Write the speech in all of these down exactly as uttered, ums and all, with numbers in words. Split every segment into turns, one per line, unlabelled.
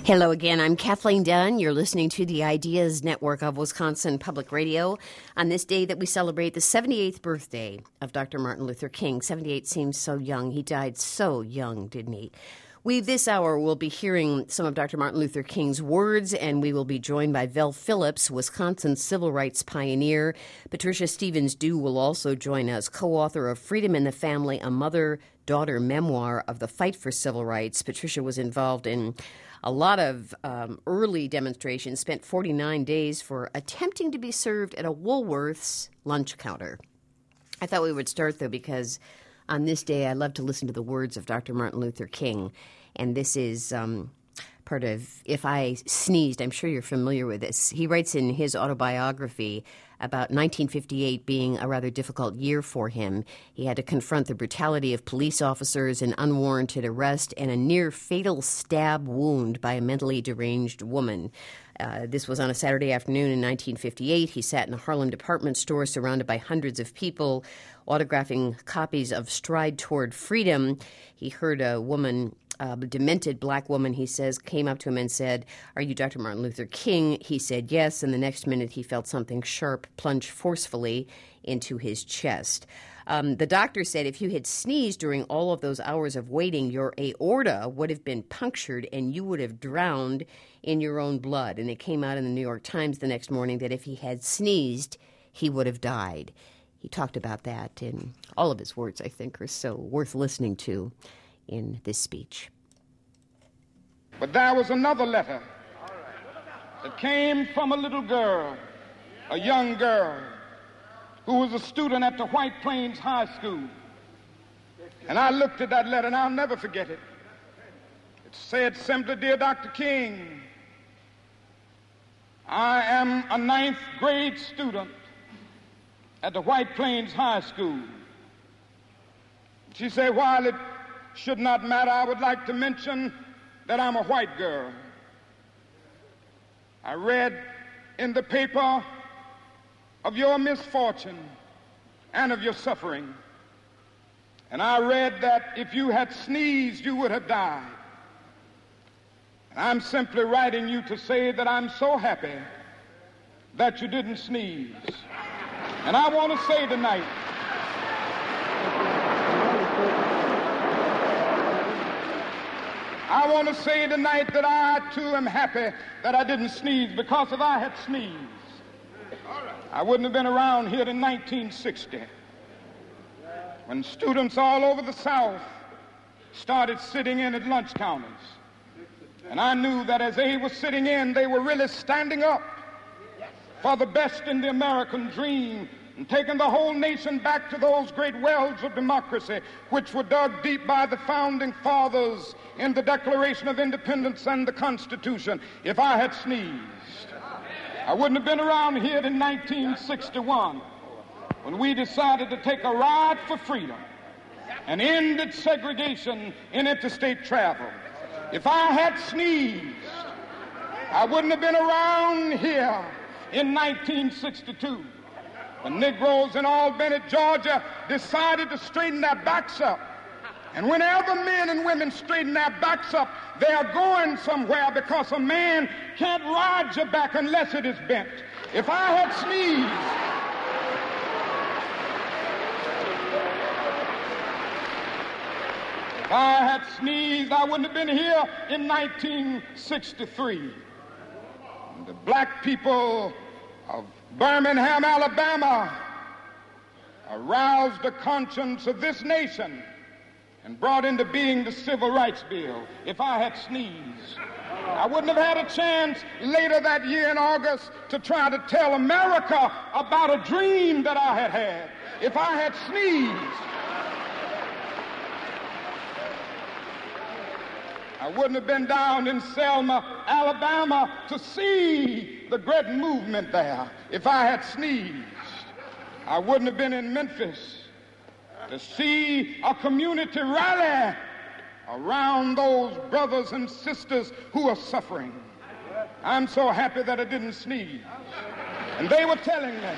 Hello again. I'm Kathleen Dunn. You're listening to the Ideas Network of Wisconsin Public Radio on this day that we celebrate the seventy-eighth birthday of Doctor Martin Luther King. seventy-eight seems so young. He died so young, didn't he? We, this hour, will be hearing some of Doctor Martin Luther King's words, and we will be joined by Vel Phillips, Wisconsin civil rights pioneer. Patricia Stevens-Dew will also join us, co-author of Freedom in the Family, a mother-daughter memoir of the fight for civil rights. Patricia was involved in a lot of um, early demonstrations, spent forty-nine days for attempting to be served at a Woolworth's lunch counter. I thought we would start, though, because on this day I love to listen to the words of Doctor Martin Luther King, and this is um, part of If I Sneezed. I'm sure you're familiar with this. He writes in his autobiography about nineteen fifty-eight being a rather difficult year for him. He had to confront the brutality of police officers, an unwarranted arrest, and a near-fatal stab wound by a mentally deranged woman. Uh, this was on a Saturday afternoon in nineteen fifty-eight. He sat in a Harlem department store surrounded by hundreds of people, autographing copies of Stride Toward Freedom. He heard a woman, a demented black woman, he says, came up to him and said, "Are you Doctor Martin Luther King?" He said yes, and the next minute he felt something sharp plunge forcefully into his chest. Um, the doctor said if you had sneezed during all of those hours of waiting, your aorta would have been punctured and you would have drowned in your own blood. And it came out in the New York Times the next morning that if he had sneezed, he would have died. He talked about that, and all of his words, I think, are so worth listening to in this speech.
But there was another letter that came from a little girl, a young girl, who was a student at the White Plains High School. And I looked at that letter, and I'll never forget it. It said simply, "Dear Doctor King, I am a ninth grade student at the White Plains High School." She said, "While it should not matter, I would like to mention that I'm a white girl. I read in the paper of your misfortune and of your suffering. And I read that if you had sneezed, you would have died. And I'm simply writing you to say that I'm so happy that you didn't sneeze." And I want to say tonight, I want to say tonight that I, too, am happy that I didn't sneeze, because if I had sneezed, I wouldn't have been around here in nineteen sixty, when students all over the South started sitting in at lunch counters. And I knew that as they were sitting in, they were really standing up for the best in the American dream and taking the whole nation back to those great wells of democracy which were dug deep by the founding fathers in the Declaration of Independence and the Constitution. If I had sneezed, I wouldn't have been around here in nineteen sixty-one when we decided to take a ride for freedom and ended segregation in interstate travel. If I had sneezed, I wouldn't have been around here in nineteen sixty-two when Negroes in Albany, Georgia decided to straighten their backs up. And whenever men and women straighten their backs up, they are going somewhere, because a man can't ride your back unless it is bent. If I had sneezed, if I had sneezed, I wouldn't have been here in nineteen sixty-three. And the black people of Birmingham, Alabama, aroused the conscience of this nation and brought into being the Civil Rights Bill. If I had sneezed, I wouldn't have had a chance later that year in August to try to tell America about a dream that I had had. If I had sneezed, I wouldn't have been down in Selma, Alabama to see the great movement there. If I had sneezed, I wouldn't have been in Memphis to see a community rally around those brothers and sisters who are suffering. I'm so happy that I didn't sneeze. And they were telling me,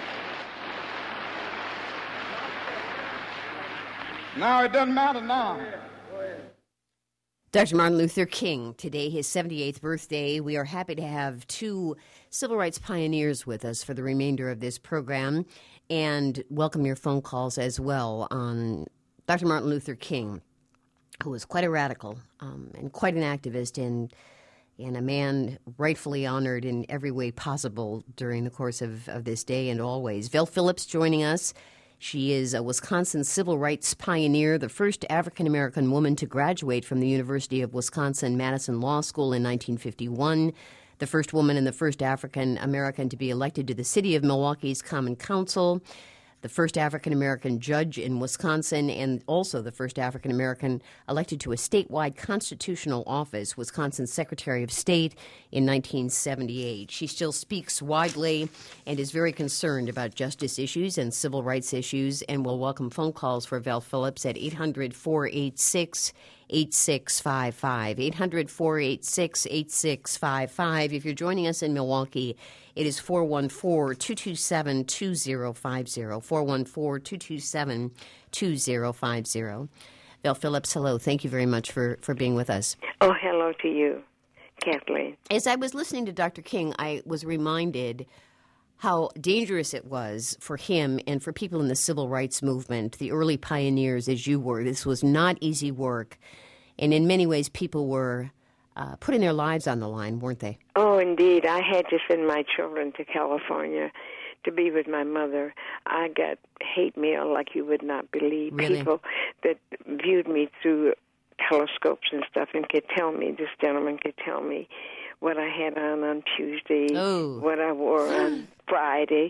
now it doesn't matter now.
Doctor Martin Luther King, today his seventy-eighth birthday. We are happy to have two civil rights pioneers with us for the remainder of this program, and welcome your phone calls as well on Doctor Martin Luther King, who was quite a radical um, and quite an activist and, and a man rightfully honored in every way possible during the course of, of this day and always. Vel Phillips joining us. She is a Wisconsin civil rights pioneer, the first African-American woman to graduate from the University of Wisconsin-Madison Law School in nineteen fifty-one, the first woman and the first African-American to be elected to the city of Milwaukee's Common Council, the first African-American judge in Wisconsin, and also the first African-American elected to a statewide constitutional office, Wisconsin Secretary of State, in nineteen seventy-eight. She still speaks widely and is very concerned about justice issues and civil rights issues, and will welcome phone calls for Vel Phillips at eight hundred, four eight six, eight six five five, eight hundred, four eight six, eight six five five. If you're joining us in Milwaukee, it is four one four, two two seven, two zero five zero, four one four, two two seven, two zero five zero. Vel Phillips, hello. Thank you very much for, for being with us.
Oh, hello to you, Kathleen.
As I was listening to Doctor King, I was reminded how dangerous it was for him and for people in the civil rights movement, the early pioneers as you were. This was not easy work, and in many ways people were uh, putting their lives on the line, weren't they?
Oh, indeed. I had to send my children to California to be with my mother. I got hate mail like you would not believe.
Really?
People that viewed me through telescopes and stuff and could tell me, this gentleman could tell me what I had on on Tuesday,
oh.
what I wore on Friday,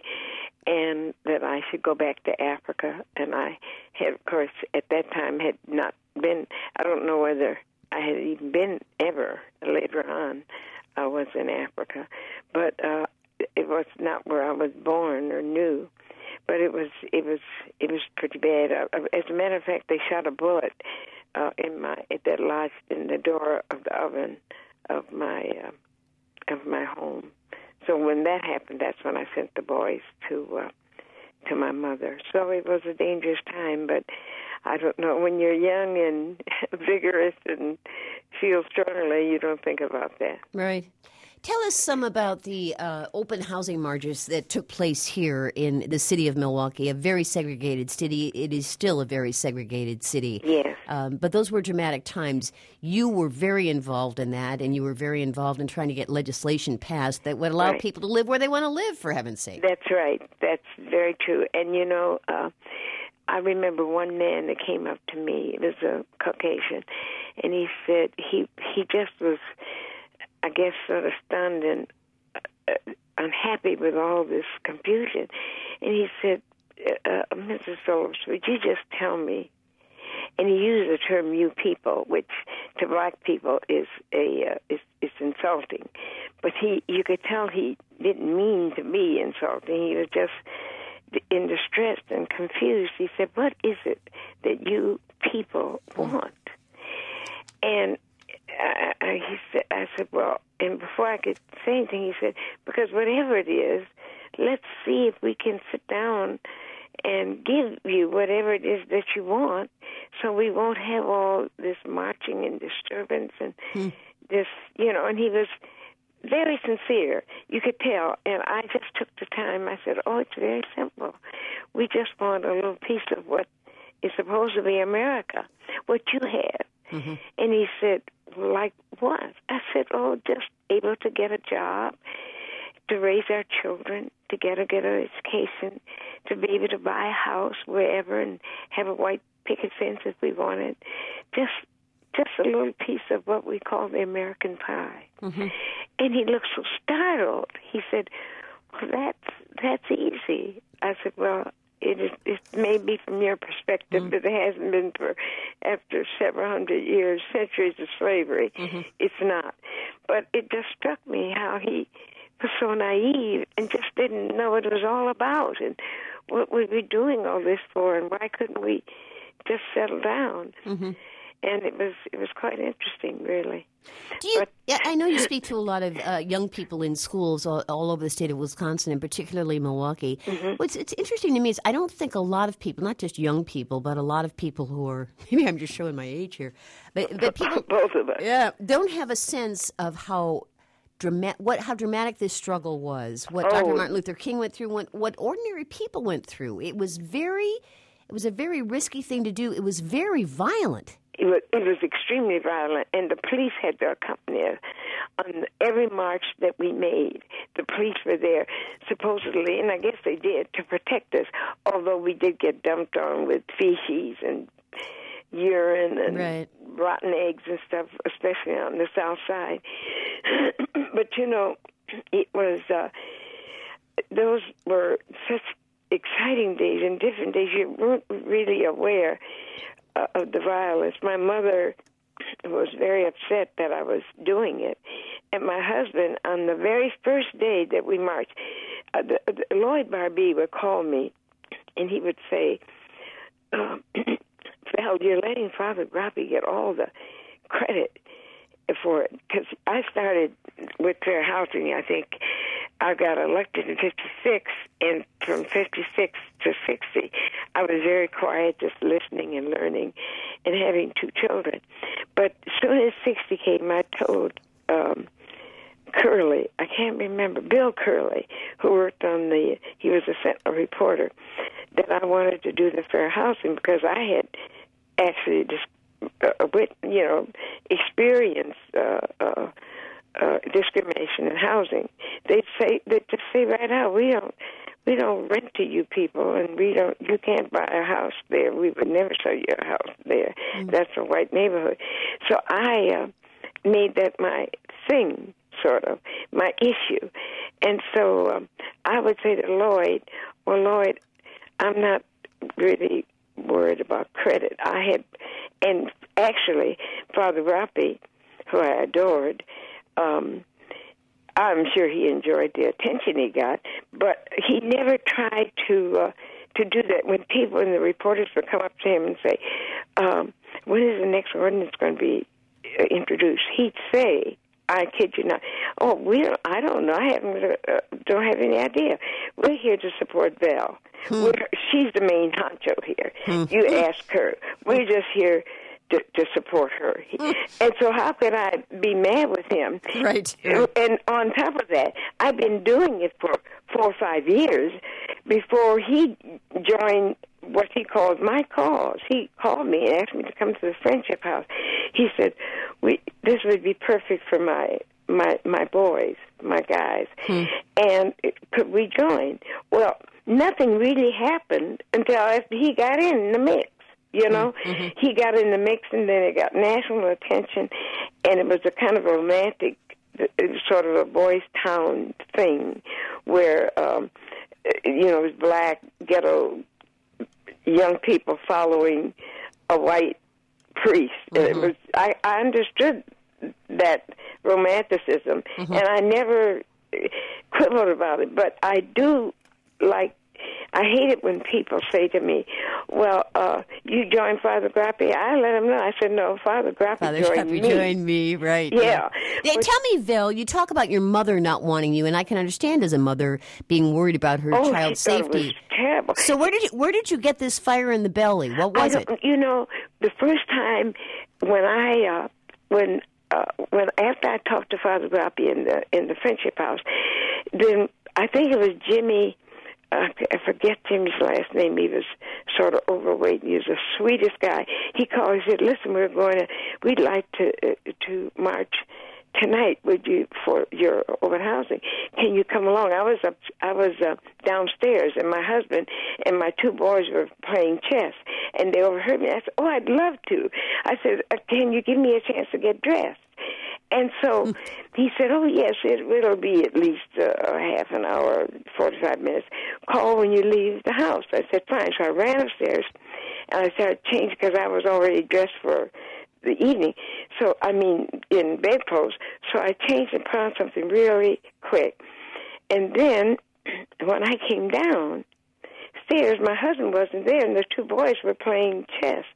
and that I should go back to Africa. And I had, of course, at that time had not been, I don't know whether I had even been ever. Later on, I was in Africa. But uh, it was not where I was born or knew. But it was it was it was pretty bad. Uh, as a matter of fact, they shot a bullet uh, in my that lodged in the door of the oven of my uh, of my home. So when that happened, that's when I sent the boys to uh, to my mother. So it was a dangerous time, but I don't know. When you're young and vigorous and feel strongly, you don't think about that.
Right. Tell us some about the uh, open housing marches that took place here in the city of Milwaukee, a very segregated city. It is still a very segregated city.
Yes.
Um, but those were dramatic times. You were very involved in that, and you were very involved in trying to get legislation passed that would allow
right.
people to live where they want to live, for heaven's sake.
That's right. That's very true. And, you know, uh, I remember one man that came up to me. It was a Caucasian, and he said he he just was, I guess, sort of stunned and uh, unhappy with all this confusion. And he said, uh, Missus Phillips, would you just tell me? And he used the term "you people," which to black people is a uh, is, is insulting. But he, you could tell he didn't mean to be insulting. He was just in distress and confused. He said, "What is it that you people want?" And I, I, he said, "I said, well," and before I could say anything, he said, "Because whatever it is, let's see if we can sit down and give you whatever it is that you want, so we won't have all this marching and disturbance and hmm. this, you know." And he was very sincere. You could tell. And I just took the time. I said, "Oh, it's very simple. We just want a little piece of what is supposed to be America, what you have." Mm-hmm. And he said, "Like what?" I said, "Oh, just able to get a job, to raise our children, to get a get an education, to be able to buy a house wherever and have a white picket fence if we wanted. Just just a little piece of what we call the American pie." Mm-hmm. And he looked so startled. He said, "Well, that's that's easy." I said, "Well, it is. It may be from your perspective, mm-hmm. but it hasn't been for after several hundred years, centuries of slavery. Mm-hmm. It's not." But it just struck me how he was so naive and just didn't know what it was all about and what we were doing all this for, and why couldn't we just settle down? Mm-hmm. and it was it was quite interesting, really.
Do you?
But,
yeah, I know you speak to a lot of uh, young people in schools all, all over the state of Wisconsin, and particularly Milwaukee.
Mm-hmm.
What's it's interesting to me is I don't think a lot of people, not just young people, but a lot of people who are maybe I'm just showing my age here, but but people
both of us,
yeah, don't have a sense of how dramatic what how dramatic this struggle was. What
oh.
Doctor Martin Luther King went through, what, what ordinary people went through. It was very, it was a very risky thing to do. It was very violent.
It was, it was extremely violent, and the police had to accompany us on every march that we made. The police were there, supposedly, and I guess they did, to protect us, although we did get dumped on with feces and urine and
right.
rotten eggs and stuff, especially on the south side. But, you know, it was, uh, those were such exciting days and different days. You weren't really aware Uh, of the violence. My mother was very upset that I was doing it. And my husband, on the very first day that we marched, uh, the, the, Lloyd Barbie would call me, and he would say, um, Val, you're letting Father Grappe get all the credit for it. Because I started with fair housing, I think. I got elected in fifty-six, and from fifty-six to sixty, I was very quiet, just listening and learning and having two children. But as soon as sixty came, I told um, Curley, I can't remember, Bill Curley, who worked on the, he was a Sentinel reporter, that I wanted to do the fair housing because I had actually just, uh, with, you know, experienced uh, uh, uh, discrimination in housing. They'd say, they'd just say right out, we don't, we don't rent to you people, and we don't, you can't buy a house there. We would never sell you a house there. Mm-hmm. That's a white neighborhood. So I uh, made that my thing, sort of, my issue. And so um, I would say to Lloyd, well, Lloyd, I'm not really worried about credit. I had, and actually, Father Grappe, who I adored, um, I'm sure he enjoyed the attention he got, but he never tried to uh, to do that. When people and the reporters would come up to him and say, um, when is the next ordinance going to be uh, introduced, he'd say, I kid you not, oh, we don't, I don't know, I haven't, uh, don't have any idea. We're here to support Val. Hmm. We're, she's the main honcho here. Hmm. You ask her. We're just here To, to support her. And so how could I be mad with him?
Right.
And on top of that, I've been doing it for four or five years before he joined what he called my cause. He called me and asked me to come to the Friendship House. He said, "We this would be perfect for my my my boys, my guys. Hmm. And could we join?" Well, nothing really happened until after he got in the mix. You know, mm-hmm. He got in the mix, and then it got national attention, and it was a kind of romantic, sort of a boys' town thing, where um, you know, it was black ghetto young people following a white priest. Mm-hmm. It was I, I understood that romanticism, mm-hmm. and I never quibbled about it, but I do like. I hate it when people say to me, well, uh, you joined Father Grappe. I let them know. I said, no, Father Grappe
Father
joined
Grappe
me.
joined me, right.
Yeah.
yeah. But, tell me, Val, you talk about your mother not wanting you, and I can understand as a mother being worried about her
oh,
child's
she
safety.
It was terrible.
So where did you, where did you get this fire in the belly? What was
I
it?
You know, the first time when I, uh, when, uh, when after I talked to Father Grappe in the, in the Friendship House, then I think it was Jimmy, Uh, I forget Jimmy's last name. He was sort of overweight. He was the sweetest guy. He called. He said, "Listen, we're going to. We'd like to uh, to march tonight with you for your open housing. Can you come along?" I was up. I was uh, downstairs, and my husband and my two boys were playing chess, and they overheard me. I said, "Oh, I'd love to." I said, "Can you give me a chance to get dressed?" And so he said, "Oh, yes, it, it'll be at least uh, half an hour, forty-five minutes. Call when you leave the house." I said, "Fine." So I ran upstairs, and I started changing because I was already dressed for the evening. So, I mean, in bedclothes. So I changed and put on something really quick. And then when I came down stairs, my husband wasn't there, and the two boys were playing chess.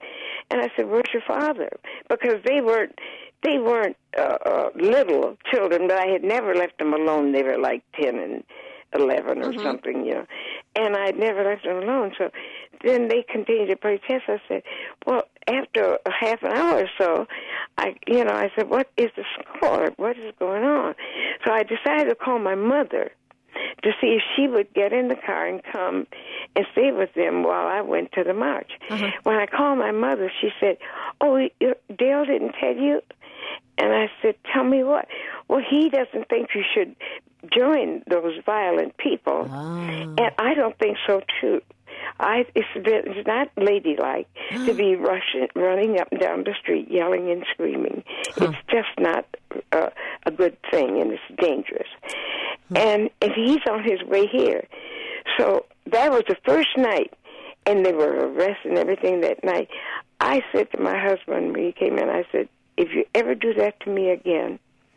And I said, where's your father? Because they weren't, they weren't uh, uh, little children, but I had never left them alone. They were like ten and eleven or mm-hmm. something, you know. And I had never left them alone. So then they continued to play chess. I said, well, after a half an hour or so, I, you know, I said, what is the score? What is going on? So I decided to call my mother to see if she would get in the car and come and stay with them while I went to the march. Uh-huh. When I called my mother, she said, oh, your, Dale didn't tell you? And I said, tell me what? Well, he doesn't think you should join those violent people. Oh. And I don't think so, too. I, it's, it's not ladylike to be rushing, running up and down the street, yelling and screaming. Huh. It's just not uh, a good thing, and it's dangerous. Hmm. And, and he's on his way here. So that was the first night, and they were arresting everything that night. I said to my husband when he came in, I said, if you ever do that to me again,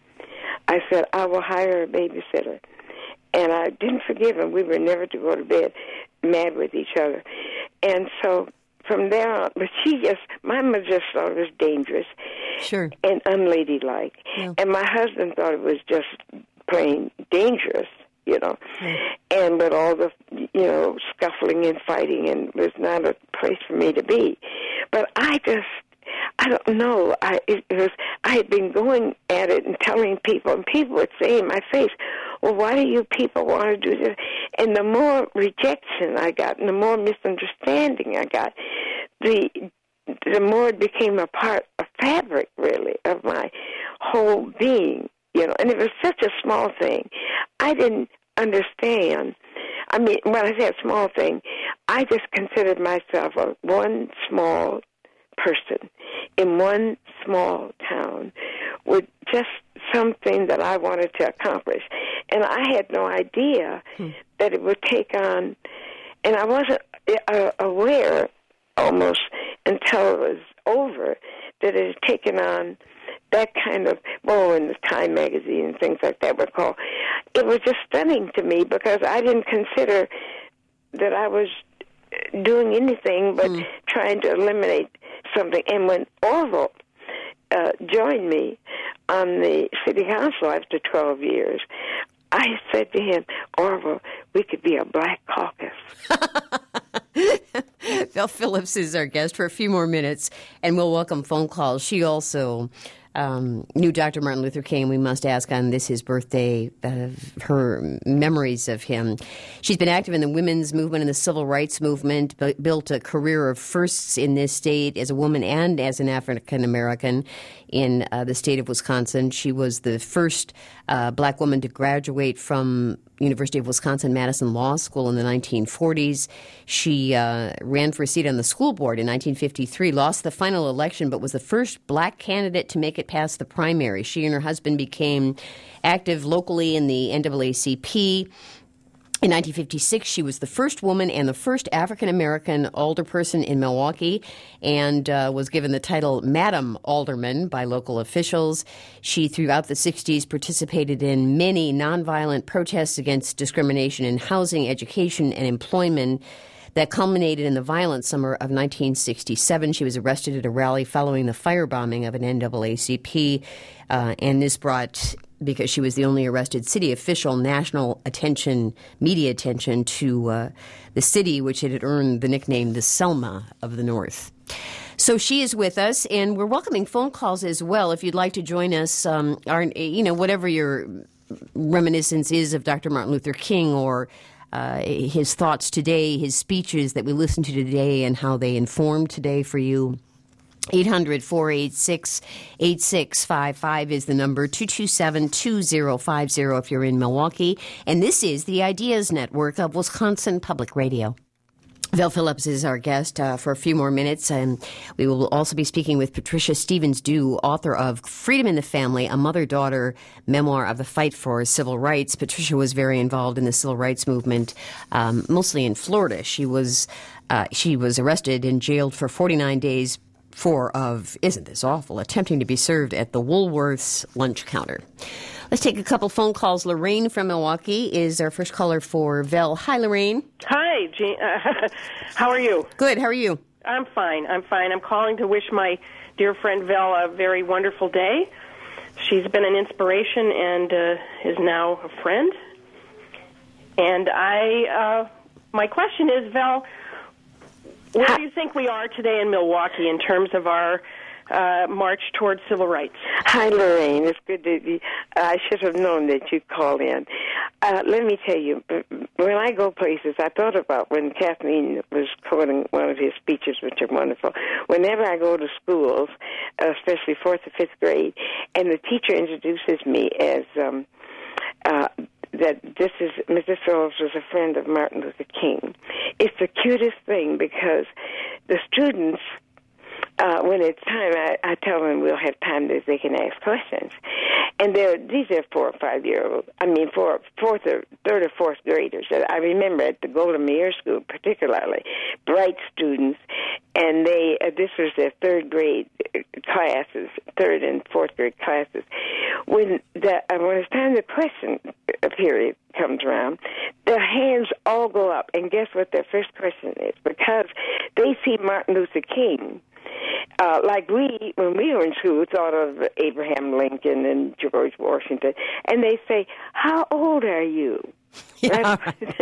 I said, I will hire a babysitter. And I didn't forgive him. We were never to go to bed mad with each other. And so from there on, but she just, my mother just thought it was dangerous
sure.
and unladylike. Yeah. And my husband thought it was just plain dangerous, you know. Yeah. And with all the, you know, scuffling and fighting, and it was not a place for me to be. But I just, I don't know. I it was. I had been going at it and telling people, and people would say in my face, well, why do you people want to do this? And the more rejection I got, and the more misunderstanding I got, the the more it became a part, a fabric, really, of my whole being, you know. And it was such a small thing. I didn't understand. I mean, when I say a small thing, I just considered myself a one small person in one small town with just something that I wanted to accomplish. And I had no idea hmm. that it would take on, and I wasn't uh, aware almost until it was over that it had taken on that kind of, well, in the Time magazine and things like that were called. It was just stunning to me because I didn't consider that I was doing anything but hmm. trying to eliminate something. And when Orville uh, joined me on the city council after twelve years, I said to him, Orville, we could be a black caucus.
Val Phillips is our guest for a few more minutes, and we'll welcome phone calls. She also um, knew Doctor Martin Luther King. We must ask on this, his birthday, uh, her memories of him. She's been active in the women's movement and the civil rights movement, b- built a career of firsts in this state as a woman and as an African-American in uh, the state of Wisconsin. She was the first uh, black woman to graduate from University of Wisconsin-Madison Law School in the nineteen forties. She uh, ran for a seat on the school board in nineteen fifty-three, lost the final election, but was the first black candidate to make it past the primary. She and her husband became active locally in the N double A C P. In nineteen fifty-six, she was the first woman and the first African-American alderperson in Milwaukee, and uh, was given the title Madam Alderman by local officials. She, throughout the sixties, participated in many nonviolent protests against discrimination in housing, education, and employment that culminated in the violent summer of nineteen sixty-seven. She was arrested at a rally following the firebombing of an N double A C P, uh, and this brought, because she was the only arrested city official, national attention, media attention to uh, the city, which had earned the nickname the Selma of the North. So she is with us, and we're welcoming phone calls as well. If you'd like to join us, um, our, you know, whatever your reminiscence is of Doctor Martin Luther King, or uh, his thoughts today, his speeches that we listened to today, and how they informed today for you. eight hundred, four eight six, eight six five five is the number, two two seven, two zero five zero if you're in Milwaukee. And this is the Ideas Network of Wisconsin Public Radio. Val Phillips is our guest uh, for a few more minutes, and we will also be speaking with Patricia Stevens-Dew, author of Freedom in the Family, a mother-daughter memoir of the fight for civil rights. Patricia was very involved in the civil rights movement, um, mostly in Florida. She was uh, she was arrested and jailed for forty-nine days for of, isn't this awful, attempting to be served at the Woolworths lunch counter. Let's take a couple phone calls. Lorraine from Milwaukee is our first caller for Val. Hi, Lorraine.
Hi, Jean. Uh, how are you?
Good. How are you?
I'm fine. I'm fine. I'm calling to wish my dear friend Val a very wonderful day. She's been an inspiration and uh, is now a friend. And I, uh, my question is, Val, where do you think we are today in Milwaukee in terms of our uh, march towards civil rights?
Hi, Lorraine. It's good to be. I should have known that you'd call in. Uh, let me tell you, when I go places, I thought about when Kathleen was quoting one of his speeches, which are wonderful. Whenever I go to schools, especially fourth or fifth grade, and the teacher introduces me as um, uh, that this is Missus Phillips was a friend of Martin Luther King. It's the cutest thing because the students, Uh, when it's time, I, I tell them we'll have time that they can ask questions. And they're, these are four or five-year-olds, I mean, four, fourth or third or fourth graders. I remember at the Golda Meir School particularly, bright students, and they uh, this was their third grade classes, third and fourth grade classes. When, the, uh, when it's time the question period comes around, their hands all go up, and guess what their first question is? Because they see Martin Luther King. Uh, like we, when we were in school, thought of Abraham Lincoln and George Washington, and they say, "How old are you?"
Yeah.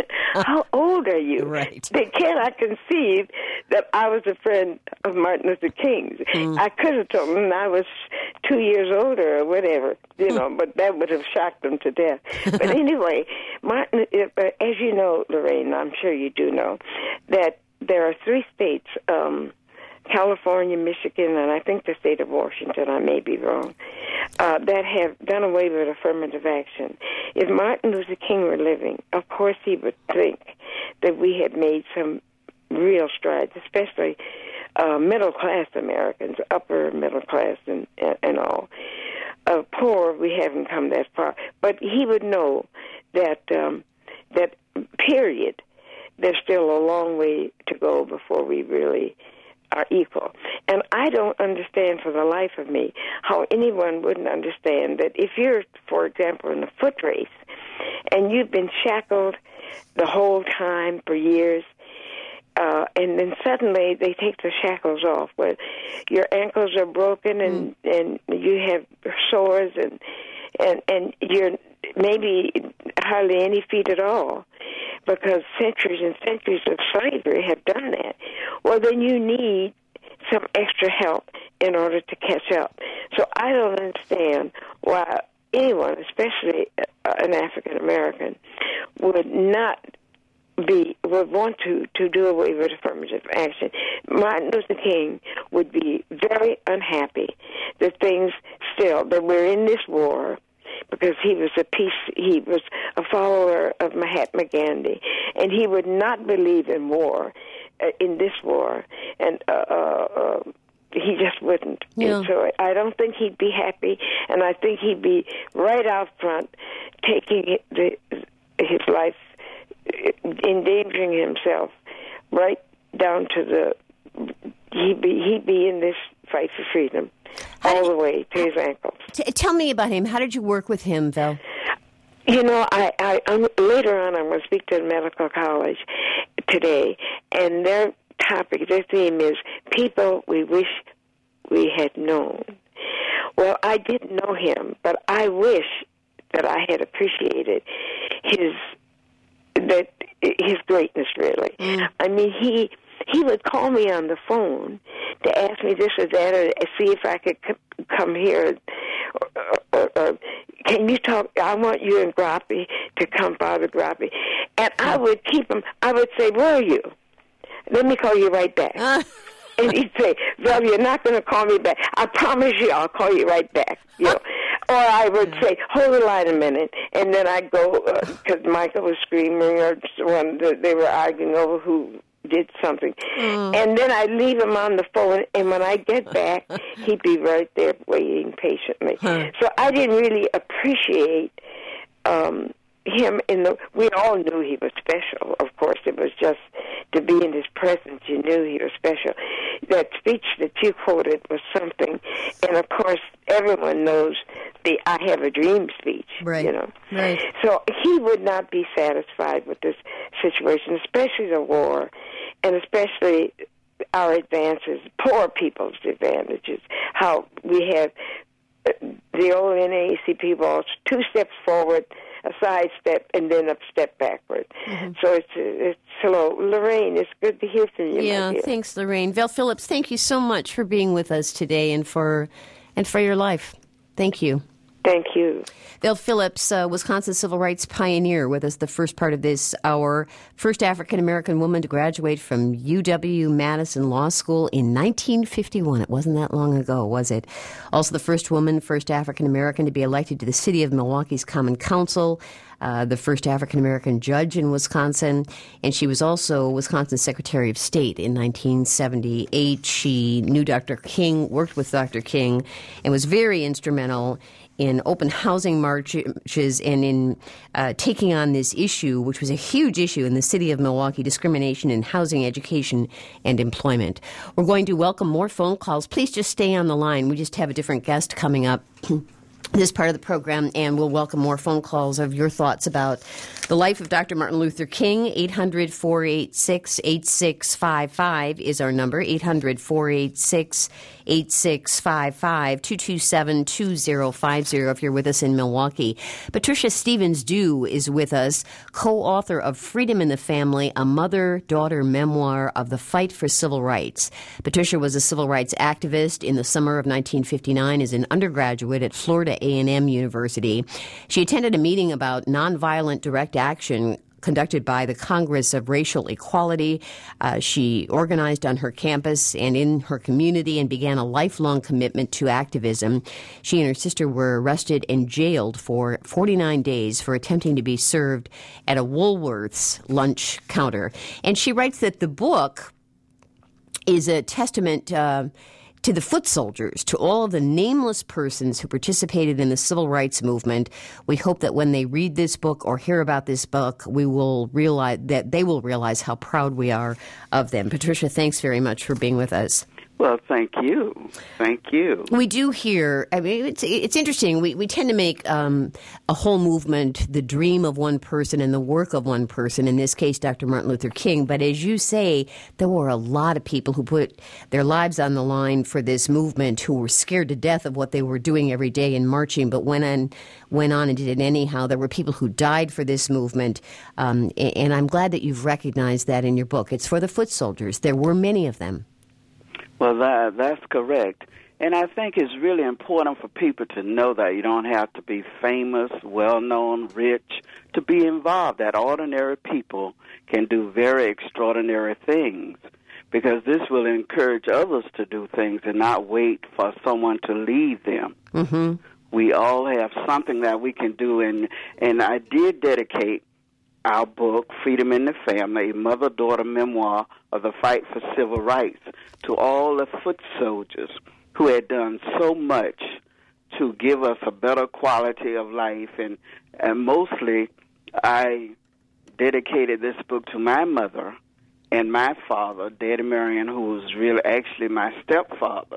How old are you?
Right.
They cannot conceive that I was a friend of Martin Luther King's. Mm. I could have told them I was two years older or whatever, you know, but that would have shocked them to death. But anyway, Martin, as you know, Lorraine, I'm sure you do know, that there are three states, um, California, Michigan, and I think the state of Washington, I may be wrong, uh, that have done away with affirmative action. If Martin Luther King were living, of course he would think that we had made some real strides, especially uh, middle-class Americans, upper middle class and, and, and all. Uh, poor, we haven't come that far. But he would know that, um, that period, there's still a long way to go before we really are equal. And I don't understand for the life of me how anyone wouldn't understand that if you're, for example, in a foot race and you've been shackled the whole time for years, uh, and then suddenly they take the shackles off, where your ankles are broken and, mm. and you have sores and, and, and you're maybe hardly any feet at all, because centuries and centuries of slavery have done that. Well, then you need some extra help in order to catch up. So I don't understand why anyone, especially an African American, would not be would want to, to do away with affirmative action. Martin Luther King would be very unhappy that things still, that we're in this war, because he was a peace, he was a follower of Mahatma Gandhi, and he would not believe in war, uh, in this war, and uh, uh, uh, he just wouldn't.
Yeah.
And so I don't think he'd be happy, and I think he'd be right out front, taking the, his life, endangering himself, right down to the. He'd be he'd be in this fight for freedom. All
you,
the way to his ankles.
T- tell me about him. How did you work with him, Val?
You know, I, I I'm, later on I'm going to speak to the medical college today, and their topic, their theme is people we wish we had known. Well, I didn't know him, but I wish that I had appreciated his that his greatness. Really, mm. I mean, he. He would call me on the phone to ask me this or that, or see if I could c- come here. Or, or, or, can you talk? I want you and Groppy to come, Father Groppy. And I would keep him. I would say, "Where are you? Let me call you right back." Uh. And he'd say, "Val, you're not going to call me back. I promise you, I'll call you right back." You know. Or I would say, "Hold the line a minute," and then I'd go because uh, Michael was screaming, or one they were arguing over who did something. Mm. And then I'd leave him on the phone, and when I get back, he'd be right there waiting patiently. Huh. So I didn't really appreciate um, him in the... We all knew he was special, of course. It was just to be in his presence, you knew he was special. That speech that you quoted was something, and of course, everyone knows the I Have a Dream speech,
right.
you know.
Right.
So he would not be satisfied with this situation, especially the war, and especially our advances, poor people's advantages, how we have the old N double A C P walls, two steps forward, a side step, and then a step backward. Mm-hmm. So it's it's slow. Lorraine, it's good to hear from you.
Yeah,
my dear.
Thanks, Lorraine. Val Phillips, thank you so much for being with us today and for and for your life. Thank you.
Thank you.
Val Phillips, uh, Wisconsin civil rights pioneer, with us the first part of this hour. First African-American woman to graduate from U W-Madison Law School in nineteen fifty-one. It wasn't that long ago, was it? Also the first woman, first African-American to be elected to the city of Milwaukee's Common Council. Uh, the first African-American judge in Wisconsin, and she was also Wisconsin's Secretary of State in nineteen seventy-eight. She knew Doctor King, worked with Doctor King, and was very instrumental in open housing marches and in uh, taking on this issue, which was a huge issue in the city of Milwaukee, discrimination in housing, education, and employment. We're going to welcome more phone calls. Please just stay on the line. We just have a different guest coming up this part of the program, and we'll welcome more phone calls of your thoughts about the life of Doctor Martin Luther King. eight hundred, four eight six, eight six five five is our number, eight hundred, four eight six, eight six five five, two two seven, two zero five zero if you're with us in Milwaukee. Patricia Stevens-Dew is with us, co-author of Freedom in the Family, a mother-daughter memoir of the fight for civil rights. Patricia was a civil rights activist in the summer of nineteen fifty-nine as an undergraduate at Florida A and M University. She attended a meeting about nonviolent direct action conducted by the Congress of Racial Equality. Uh, she organized on her campus and in her community and began a lifelong commitment to activism. She and her sister were arrested and jailed for forty-nine days for attempting to be served at a Woolworth's lunch counter. And she writes that the book is a testament uh, to the foot soldiers, to all of the nameless persons who participated in the civil rights movement. We hope that when they read this book or hear about this book, we will realize that they will realize how proud we are of them. Patricia, thanks very much for being with us.
Well, thank you. Thank you.
We do hear, I mean, it's, it's interesting. We, we tend to make um, a whole movement the dream of one person and the work of one person, in this case, Doctor Martin Luther King. But as you say, there were a lot of people who put their lives on the line for this movement, who were scared to death of what they were doing every day in marching, but went on, went on and did it anyhow. There were people who died for this movement, um, and I'm glad that you've recognized that in your book. It's for the foot soldiers. There were many of them.
Well, that, that's correct. And I think it's really important for people to know that you don't have to be famous, well-known, rich to be involved, that ordinary people can do very extraordinary things, because this will encourage others to do things and not wait for someone to lead them. Mm-hmm. We all have something that we can do, and, and I did dedicate our book, Freedom in the Family, a mother-daughter memoir of the fight for civil rights, to all the foot soldiers who had done so much to give us a better quality of life. And, and mostly, I dedicated this book to my mother and my father, Daddy Marion, who was really actually my stepfather,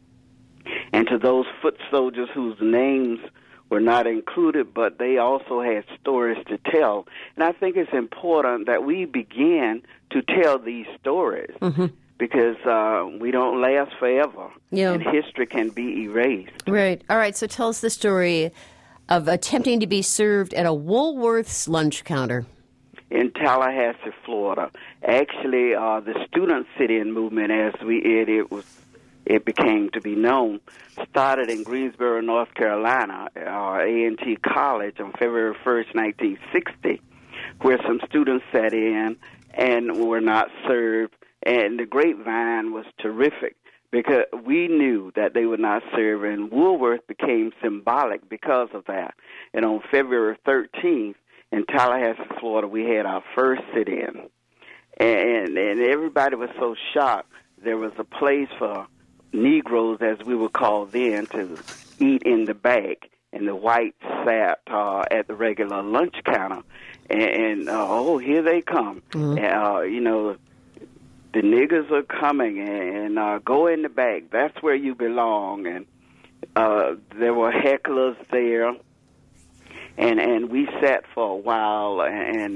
and to those foot soldiers whose names were not included, but they also had stories to tell. And I think it's important that we begin to tell these stories, mm-hmm. because uh, we don't last forever, yeah. and history can be erased.
Right. All right, so tell us the story of attempting to be served at a Woolworth's lunch counter.
In Tallahassee, Florida. Actually, uh, the student sit-in movement, as we it, it was it became to be known, started in Greensboro, North Carolina, uh, A and T College on February first, nineteen sixty, where some students sat in and were not served. And the grapevine was terrific because we knew that they would not serve, and Woolworth became symbolic because of that. And on February thirteenth, in Tallahassee, Florida, we had our first sit-in. And, and everybody was so shocked. There was a place for Negroes, as we would call then, to eat in the back, and the whites sat uh, at the regular lunch counter. And, and uh, oh, here they come. Mm-hmm. And, uh, you know, the niggers are coming, and uh, go in the back. That's where you belong. And uh, there were hecklers there, and and we sat for a while, and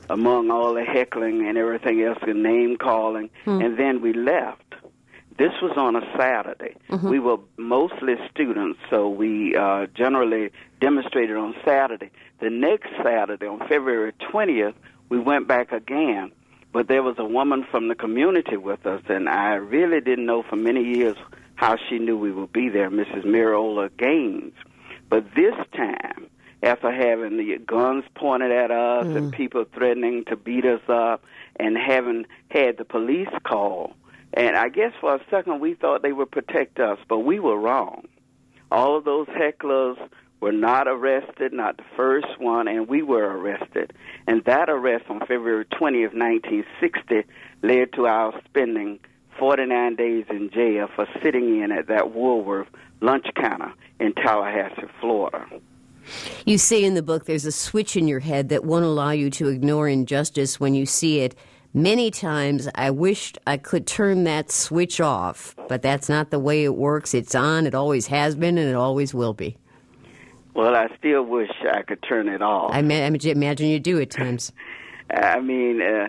among all the heckling and everything else and name-calling, hmm. and then we left. This was on a Saturday. Mm-hmm. We were mostly students, so we uh, generally demonstrated on Saturday. The next Saturday, on February twentieth, we went back again, but there was a woman from the community with us, and I really didn't know for many years how she knew we would be there, Missus Miriola Gaines. But this time, after having the guns pointed at us mm. and people threatening to beat us up and having had the police call, and I guess for a second we thought they would protect us, but we were wrong. All of those hecklers were not arrested, not the first one, and we were arrested. And that arrest on February twentieth, nineteen sixty, led to our spending forty-nine days in jail for sitting in at that Woolworth lunch counter in Tallahassee, Florida.
You say in the book there's a switch in your head that won't allow you to ignore injustice when you see it. Many times I wished I could turn that switch off, but that's not the way it works. It's on, it always has been, and it always will be.
Well, I still wish I could turn it off.
I ma- imagine you do at times.
I mean, uh,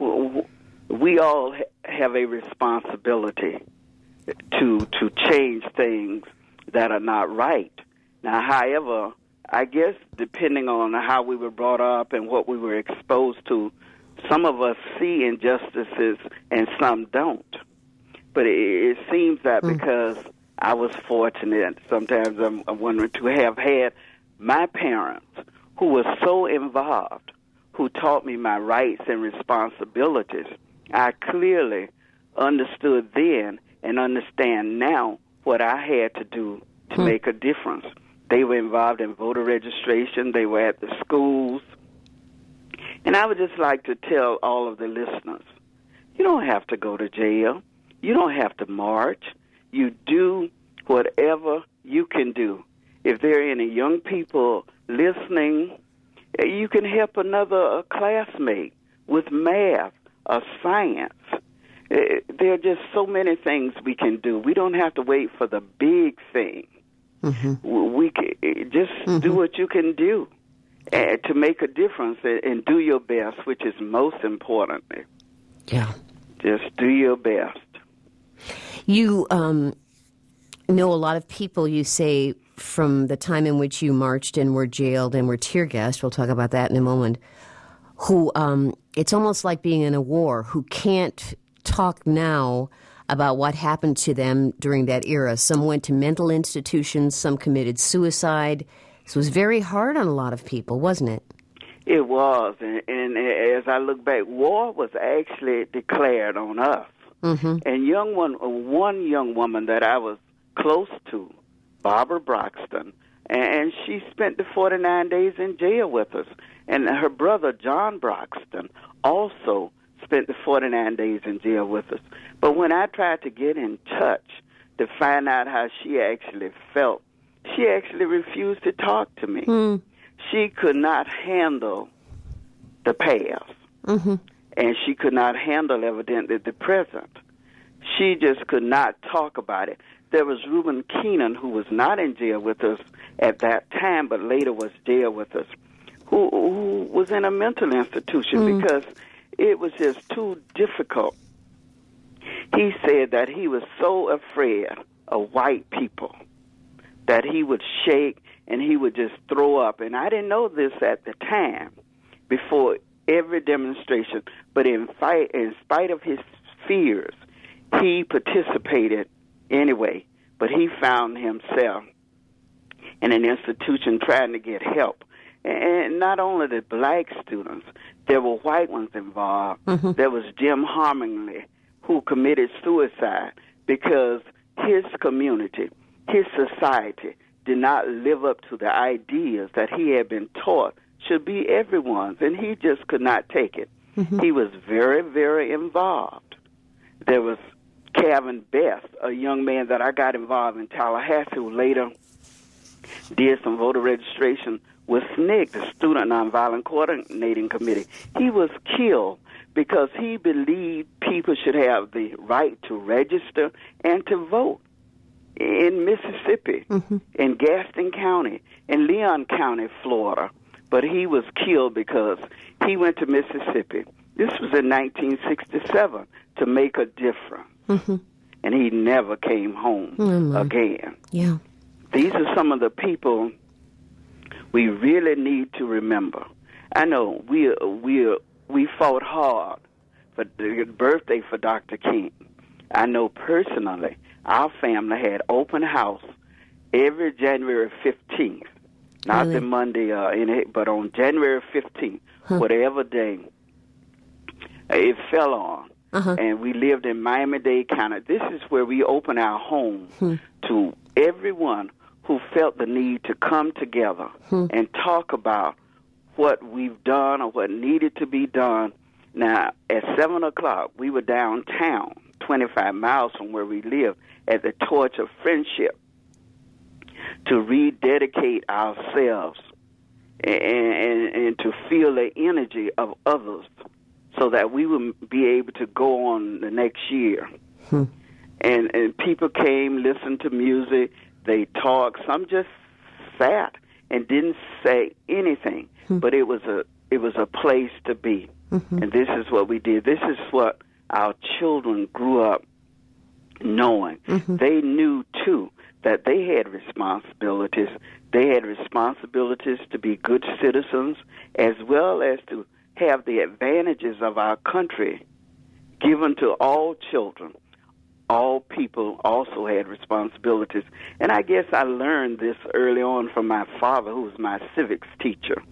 we all have a responsibility to to change things that are not right. Now, however, I guess depending on how we were brought up and what we were exposed to, some of us see injustices and some don't. But it, it seems that mm. because I was fortunate, sometimes I'm, I'm wondering, to have had my parents who were so involved, who taught me my rights and responsibilities, I clearly understood then and understand now what I had to do to mm. make a difference. They were involved in voter registration. They were at the schools. And I would just like to tell all of the listeners, you don't have to go to jail. You don't have to march. You do whatever you can do. If there are any young people listening, you can help another classmate with math or science. There are just so many things we can do. We don't have to wait for the big thing. Mm-hmm. We can, just mm-hmm. do what you can do uh, to make a difference and, and do your best, which is most importantly.
Yeah.
Just do your best.
You um, know a lot of people, you say, from the time in which you marched and were jailed and were tear gassed, we'll talk about that in a moment, who um, it's almost like being in a war, who can't talk now about what happened to them during that era. Some went to mental institutions, some committed suicide. This was very hard on a lot of people, wasn't it?
It was, and, and as I look back, war was actually declared on us. Mm-hmm. And young one, one young woman that I was close to, Barbara Broxton, and she spent the forty-nine days in jail with us. And her brother, John Broxton, also spent the forty-nine days in jail with us. But when I tried to get in touch to find out how she actually felt, she actually refused to talk to me. Mm. She could not handle the past, mm-hmm. and she could not handle, evidently, the present. She just could not talk about it. There was Reuben Keenan, who was not in jail with us at that time, but later was jail with us, who, who was in a mental institution mm. because it was just too difficult. He said that he was so afraid of white people that he would shake and he would just throw up. And I didn't know this at the time before every demonstration, but in, fight, in spite of his fears, he participated anyway. But he found himself in an institution trying to get help. And not only the black students, there were white ones involved. Mm-hmm. There was Jim Harmingly, who committed suicide because his community, his society, did not live up to the ideas that he had been taught should be everyone's, and he just could not take it. Mm-hmm. He was very, very involved. There was Calvin Best, a young man that I got involved in Tallahassee, who later did some voter registration with S N C C, the Student Nonviolent Coordinating Committee. He was killed because he believed people should have the right to register and to vote in Mississippi, mm-hmm. in Gaston County, in Leon County, Florida. But he was killed because he went to Mississippi. This was in nineteen sixty-seven to make a difference. Mm-hmm. And he never came home mm-hmm. again.
Yeah.
These are some of the people we really need to remember. I know we we we fought hard for the birthday for Doctor King. I know personally our family had open house every January fifteenth. Not really? the Monday, uh, in it, but on January fifteenth, huh. whatever day it fell on. Uh-huh. And we lived in Miami-Dade County. This is where we open our home hmm. to everyone who felt the need to come together hmm. and talk about what we've done or what needed to be done. Now, at seven o'clock, we were downtown, twenty-five miles from where we live, at the Torch of Friendship to rededicate ourselves and, and, and to feel the energy of others, so that we would be able to go on the next year. Hmm. And and people came, listened to music, they talked. Some just sat and didn't say anything. Hmm. But it was a it was a place to be. Mm-hmm. And this is what we did. This is what our children grew up knowing. Mm-hmm. They knew too that they had responsibilities. They had responsibilities to be good citizens, as well as to have the advantages of our country given to all children. All people also had responsibilities. And I guess I learned this early on from my father, who was my civics teacher,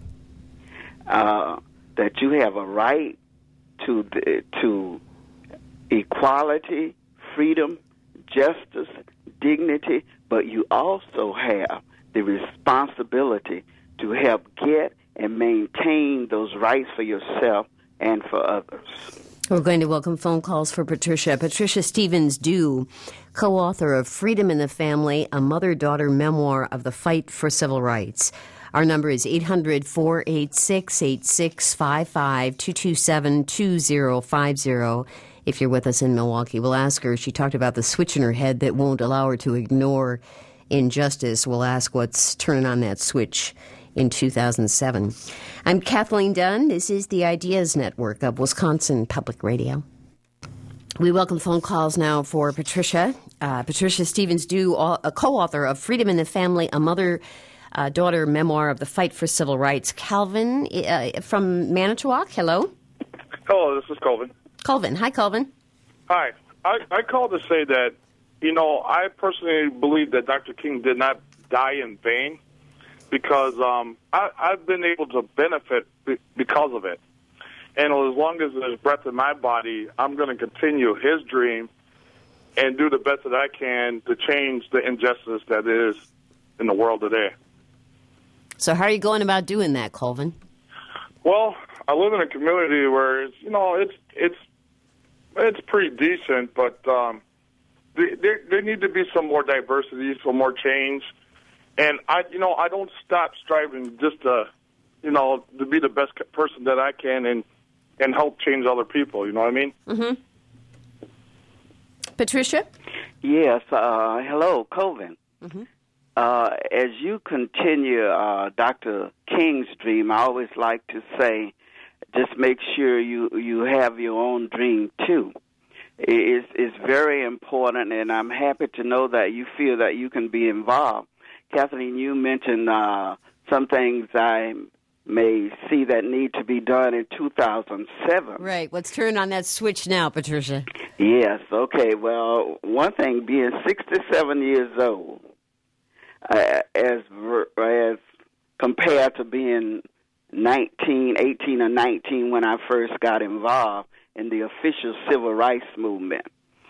uh, that you have a right to the, to equality, freedom, justice, dignity, but you also have the responsibility to help get and maintain those rights for yourself and for others.
We're going to welcome phone calls for Patricia. Patricia Stevens-Dew, co-author of Freedom in the Family, a mother-daughter memoir of the fight for civil rights. Our number is eight hundred, four eight six, eight six five five, two two seven, two zero five zero. If you're with us in Milwaukee, we'll ask her. She talked about the switch in her head that won't allow her to ignore injustice. We'll ask what's turning on that switch in two thousand seven. I'm Kathleen Dunn. This is the Ideas Network of Wisconsin Public Radio. We welcome phone calls now for Patricia. Uh, Patricia Stevens-Dew, a co-author of Freedom in the Family, a mother-daughter uh, memoir of the fight for civil rights. Calvin uh, from Manitowoc, hello.
Hello, this is Colvin.
Colvin. Hi, Colvin.
Hi. I, I called to say that, you know, I personally believe that Doctor King did not die in vain, because um, I, I've been able to benefit be, because of it. And as long as there's breath in my body, I'm going to continue his dream and do the best that I can to change the injustice that is in the world today.
So how are you going about doing that, Colvin?
Well, I live in a community where, it's, you know, it's it's it's pretty decent, but um, there, there need to be some more diversity, some more change. And, I, you know, I don't stop striving just to, you know, to be the best person that I can and, and help change other people. You know what I mean?
Mm-hmm. Patricia?
Yes. Uh, hello, Colvin. Mm-hmm. Uh, as you continue uh, Doctor King's dream, I always like to say, just make sure you, you have your own dream, too. It's, it's very important, and I'm happy to know that you feel that you can be involved. Kathleen, you mentioned uh, some things I may see that need to be done in two thousand seven.
Right. Let's turn on that switch now, Patricia.
Yes. Okay. Well, one thing, being sixty-seven years old, uh, as as compared to being nineteen, eighteen, or nineteen when I first got involved in the official civil rights movement,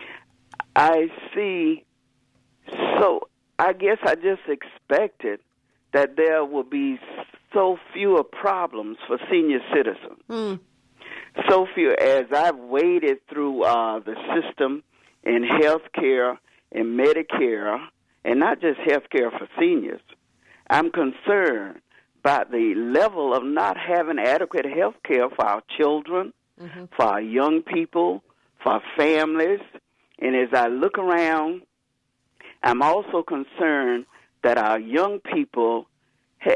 I see so... I guess I just expected that there will be so fewer problems for senior citizens. Mm. So few, as I've waded through uh, the system in health care and Medicare, and not just health care for seniors, I'm concerned about the level of not having adequate health care for our children, mm-hmm. for our young people, for our families. And as I look around, I'm also concerned that our young people ha-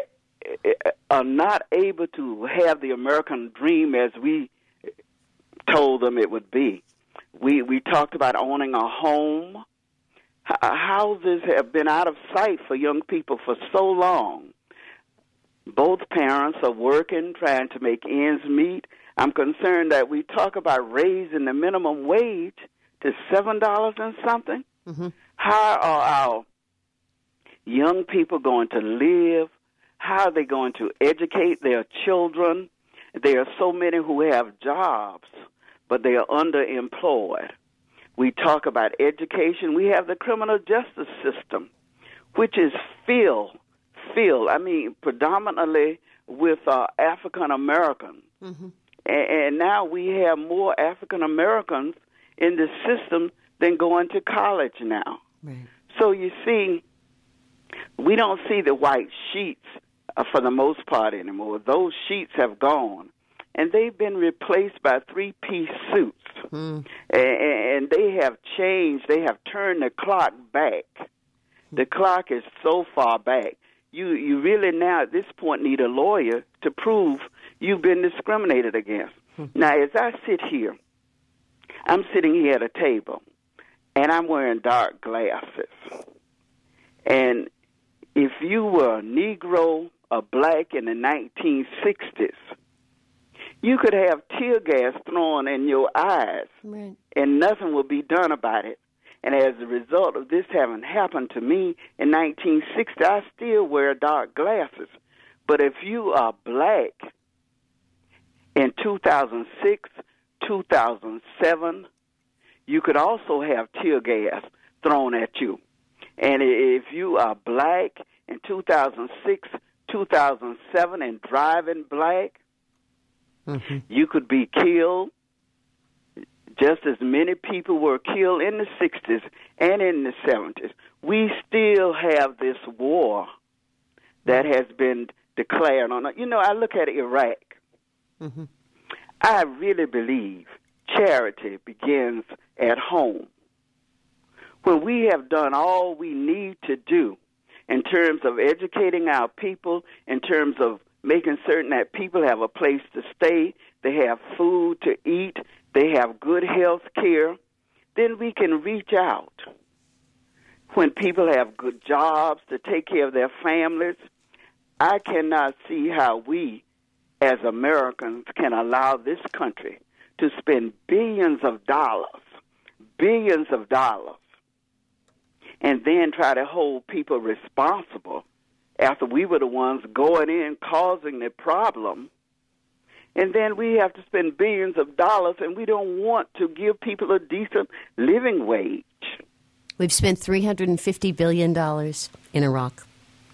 are not able to have the American dream as we told them it would be. We we talked about owning a home. H- houses have been out of sight for young people for so long. Both parents are working, trying to make ends meet. I'm concerned that we talk about raising the minimum wage to seven dollars and something. Mm-hmm. How are our young people going to live? How are they going to educate their children? There are so many who have jobs, but they are underemployed. We talk about education. We have the criminal justice system, which is filled, filled, I mean, predominantly with uh, African Americans. Mm-hmm. And, and now we have more African Americans in the system than going to college now. Right. So you see, we don't see the white sheets uh, for the most part anymore. Those sheets have gone, and they've been replaced by three-piece suits. Mm. And, and they have changed. They have turned the clock back. The clock is so far back. You you really now at this point need a lawyer to prove you've been discriminated against. Mm. Now, as I sit here, I'm sitting here at a table, and I'm wearing dark glasses. And if you were a Negro or black in the nineteen sixties, you could have tear gas thrown in your eyes, right, and nothing would be done about it. And as a result of this having happened to me in nineteen sixty, I still wear dark glasses. But if you are black in two thousand six, two thousand seven, you could also have tear gas thrown at you. And if you are black in two thousand six, two thousand seven, and driving black, mm-hmm, you could be killed just as many people were killed in the sixties and in the seventies. We still have this war that has been declared on. You know, I look at Iraq. Mm-hmm. I really believe charity begins at home. When we have done all we need to do in terms of educating our people, in terms of making certain that people have a place to stay, they have food to eat, they have good health care, then we can reach out. When people have good jobs to take care of their families, I cannot see how we as Americans can allow this country to spend billions of dollars, billions of dollars, and then try to hold people responsible after we were the ones going in causing the problem. And then we have to spend billions of dollars, and we don't want to give people a decent living wage.
We've spent three hundred fifty billion dollars in Iraq.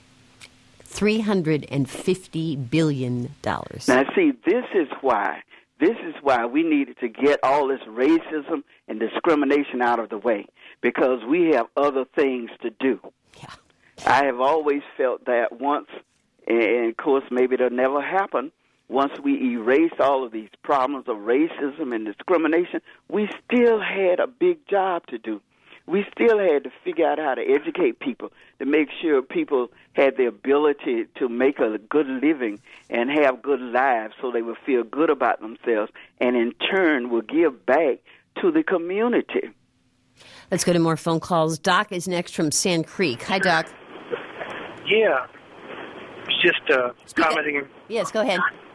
three hundred fifty billion dollars.
Now, see, this is why. This is why we needed to get all this racism and discrimination out of the way, because we have other things to do. Yeah. I have always felt that once, and of course maybe it'll never happen, once we erase all of these problems of racism and discrimination, we still had a big job to do. We still had to figure out how to educate people, to make sure people had the ability to make a good living and have good lives so they would feel good about themselves and in turn will give back to the community.
Let's go to more phone calls. Doc is next from Sand Creek. Hi, Doc.
Yeah. Just uh, commenting.
It. Yes, go ahead.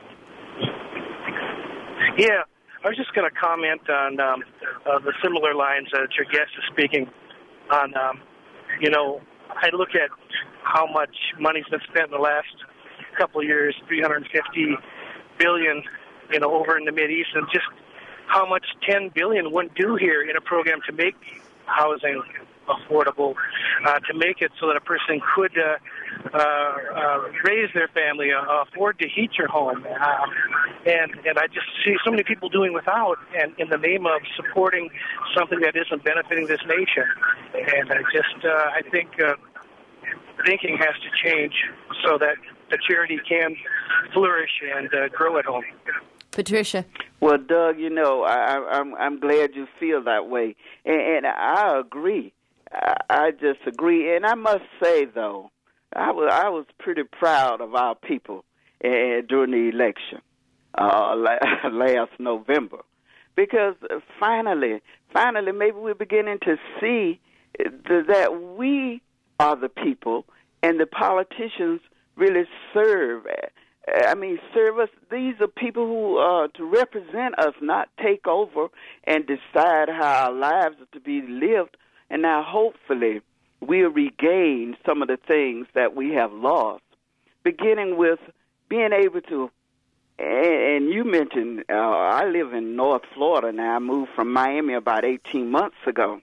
Yeah. I was just going to comment on um, uh, the similar lines that your guest is speaking on. Um, you know, I look at how much money's been spent in the last couple of years, three hundred fifty billion dollars, you know, over in the Mideast, and just how much ten billion dollars wouldn't do here in a program to make housing affordable, uh, to make it so that a person could uh, uh, uh, raise their family, uh, afford to heat your home. Uh, and, and I just see so many people doing without, and in the name of supporting something that isn't benefiting this nation. And I just, uh, I think uh, thinking has to change so that the charity can flourish and uh, grow at home.
Patricia.
Well, Doug, you know, I, I'm I'm glad you feel that way, and, and I agree. I, I just agree, and I must say though, I was I was pretty proud of our people uh, during the election uh, last November, because finally, finally, maybe we're beginning to see that we are the people, and the politicians really serve. I mean, serve us. These are people who are to represent us, not take over and decide how our lives are to be lived. And now, hopefully, we'll regain some of the things that we have lost, beginning with being able to, and you mentioned, uh, I live in North Florida now. I moved from Miami about eighteen months ago.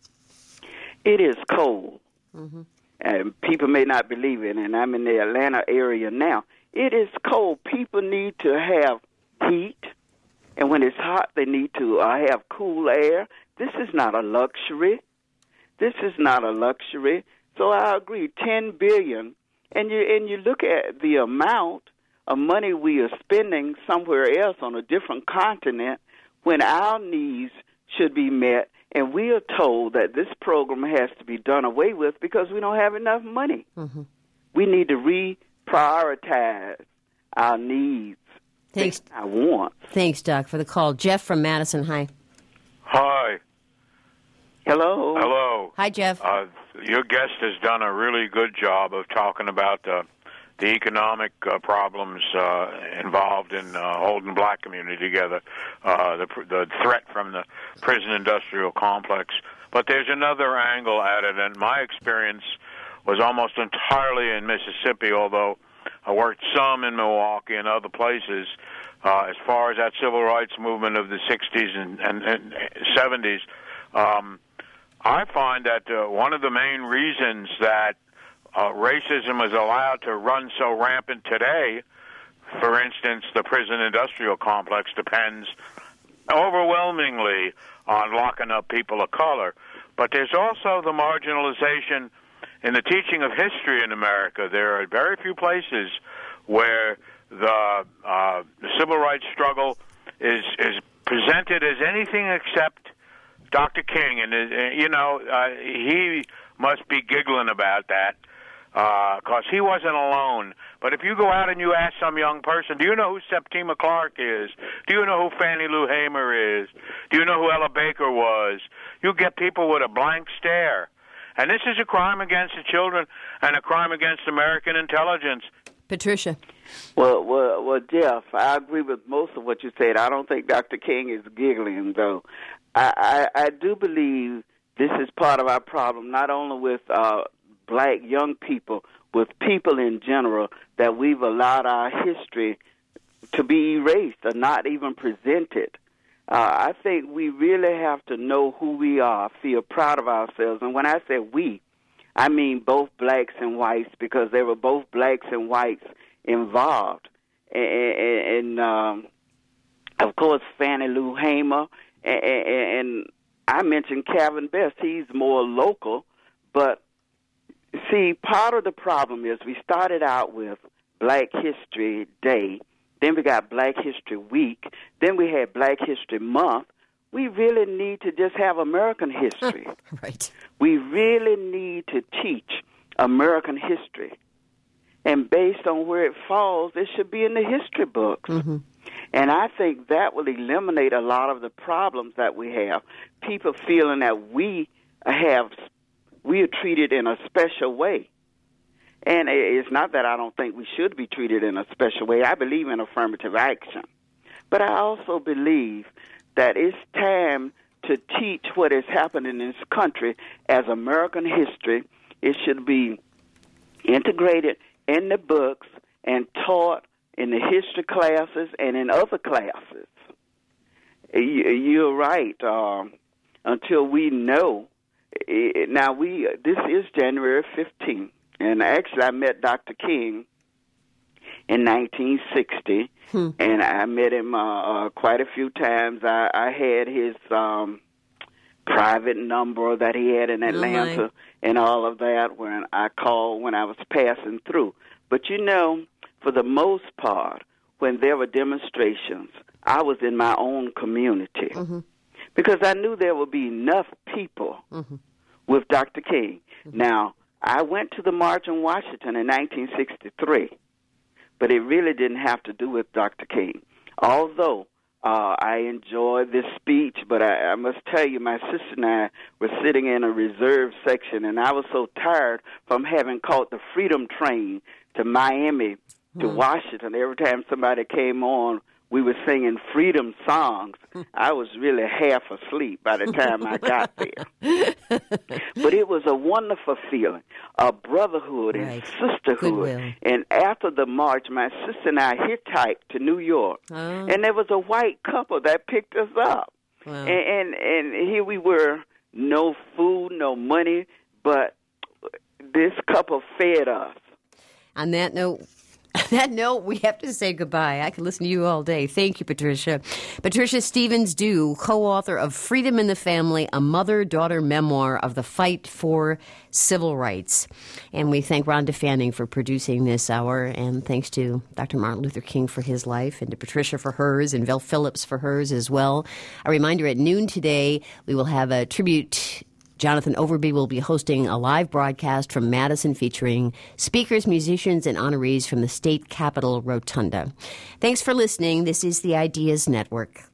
It is cold. Mm-hmm. And people may not believe it, and I'm in the Atlanta area now. It is cold. People need to have heat, and when it's hot, they need to uh, have cool air. This is not a luxury. This is not a luxury. So I agree, ten billion dollars, and you and you look at the amount of money we are spending somewhere else on a different continent when our needs should be met, and we are told that this program has to be done away with because we don't have enough money. Mm-hmm. We need to reprioritize our needs,
Thanks.
our wants.
Thanks, Doc, for the call. Jeff from Madison, hi.
Hi.
Hello.
Hello.
Hi, Jeff.
Uh, your guest has done a really good job of talking about uh, the economic uh, problems uh, involved in uh, holding black community together, uh, the, the threat from the prison industrial complex. But there's another angle at it, and my experience was almost entirely in Mississippi, although I worked some in Milwaukee and other places. Uh, as far as that civil rights movement of the sixties and, and, and seventies, um, I find that uh, one of the main reasons that uh, racism is allowed to run so rampant today, for instance, the prison industrial complex depends overwhelmingly on locking up people of color. But there's also the marginalization in the teaching of history in America. There are very few places where the, uh, the civil rights struggle is is presented as anything except Doctor King. And, uh, you know, uh, he must be giggling about that because uh, he wasn't alone. But if you go out and you ask some young person, do you know who Septima Clark is? Do you know who Fannie Lou Hamer is? Do you know who Ella Baker was? You get people with a blank stare. And this is a crime against the children and a crime against American intelligence.
Patricia.
Well, well, well, Jeff, I agree with most of what you said. I don't think Doctor King is giggling, though. I, I, I do believe this is part of our problem, not only with uh, black young people, with people in general, that we've allowed our history to be erased or not even presented. Uh, I think we really have to know who we are, feel proud of ourselves. And when I say we, I mean both blacks and whites, because there were both blacks and whites involved. And, and um, of course, Fannie Lou Hamer. And, and I mentioned Calvin Best. He's more local. But, see, part of the problem is we started out with Black History Day. Then we got Black History Week. Then we had Black History Month. We really need to just have American history.
Right.
We really need to teach American history. And based on where it falls, it should be in the history books. Mm-hmm. And I think that will eliminate a lot of the problems that we have. People feeling that we have, we are treated in a special way. And it's not that I don't think we should be treated in a special way. I believe in affirmative action. But I also believe that it's time to teach what has happened in this country as American history. It should be integrated in the books and taught in the history classes and in other classes. You're right. Um, until we know. Now, we this is January fifteenth. And actually, I met Doctor King in nineteen sixty, hmm. and I met him uh, uh, quite a few times. I, I had his um, private number that he had in Atlanta oh and all of that when I called when I was passing through. But, you know, for the most part, when there were demonstrations, I was in my own community mm-hmm. because I knew there would be enough people mm-hmm. with Doctor King. Mm-hmm. Now, I went to the March on Washington in nineteen sixty-three, but it really didn't have to do with Doctor King. Although uh, I enjoyed this speech, but I, I must tell you, my sister and I were sitting in a reserve section, and I was so tired from having caught the Freedom Train to Miami to mm. Washington. Every time somebody came on, we were singing freedom songs. I was really half asleep by the time I got there. But it was a wonderful feeling, a brotherhood and
right.
sisterhood.
Goodwill.
And after the march, my sister and I hitchhiked to New York. Oh. And there was a white couple that picked us up. Wow. And, and, and here we were, no food, no money, but this couple fed us.
On that note, On that note, we have to say goodbye. I could listen to you all day. Thank you, Patricia. Patricia Stevens-Dew, co-author of Freedom in the Family, a mother-daughter memoir of the fight for civil rights. And we thank Rhonda Fanning for producing this hour, and thanks to Doctor Martin Luther King for his life, and to Patricia for hers, and Vel Phillips for hers as well. A reminder, at noon today, we will have a tribute. Jonathan Overby will be hosting a live broadcast from Madison featuring speakers, musicians, and honorees from the State Capitol Rotunda. Thanks for listening. This is the Ideas Network.